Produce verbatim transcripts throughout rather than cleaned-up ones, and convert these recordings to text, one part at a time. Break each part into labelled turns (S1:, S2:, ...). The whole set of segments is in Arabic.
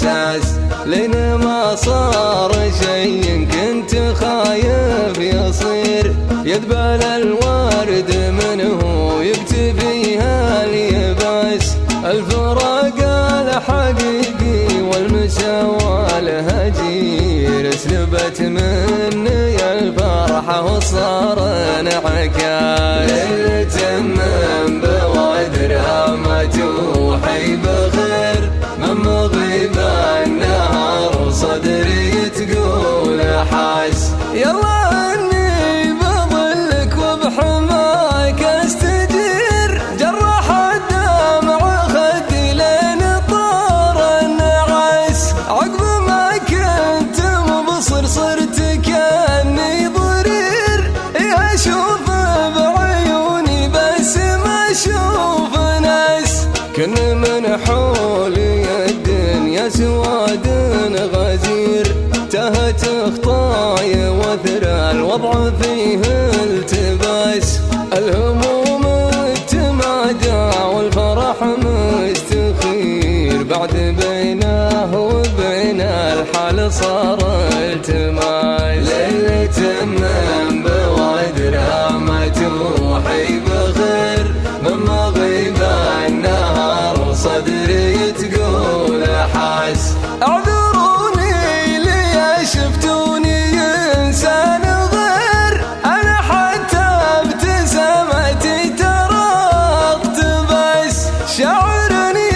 S1: الحساس، لين ما صار شي كنت خايف يصير، يدبل الورد منه يكتفيها اليباس، الفراق الحقيقي والمساواة الهجير، سلبت مني الفرحة وصار انعكاس. ليلة من بوادرها ما توحي بخير، من مغيب النهار صدري تقول حاس، يلا اني بظلك وبحماك استجير، جرح الدمع خدي لين طار النعاس، عقب ما كنت مبصر صرت كأني ضرير، يا اشوف بعيوني بس ما اشوف ناس، كن من حولي الدنيا سواد غزير، تهت خطايا وثر الوضع فيه التباس، الهموم التمادى والفرح مستخير، بعد بينه وبين الحال صار التماس. ليلة من بوادرها ما توحي بخير، من مغيب النهار صدري تقول حاس، اعذروني لي شفتوني انسان غير، انا حتى ابتسامتي ترى اقتبس، شعر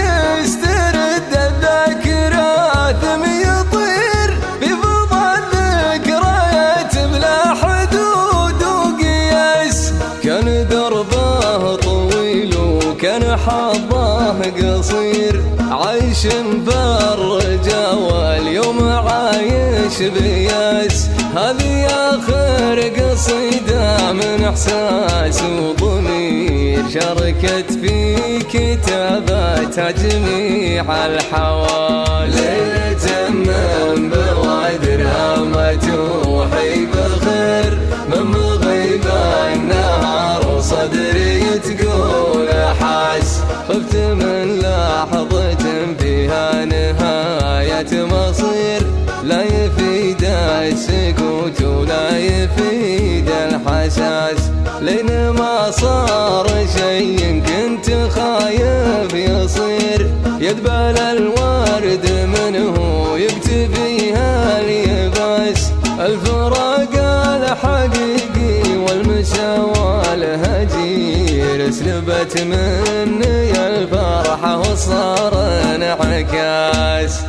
S1: يسترد الذاكرة ثم يطير، في فضا الذكريات بلا حدود وقياس، كان دربه طويل وكان حظه قصير، عايش مفرجة واليوم عايش بياس، هذه آخر قصيدة من إحساس وضمير، شاركت في كتابتها جميع الحواس. ليلة من بوادرها ما توحي بخير، من مغيب النهار صدري تقول حاس، خفت من لحظة فيها نهاية مصير، لا يفيد السكوت ولا يفيد الحساس، لين ما صار شي كنت خايف يصير، يدبل الورد منه يكتفيها اليباس، الفراق الحقيقي والمساواة الهجير، سلبت مني الفرحة وصار انعكاس.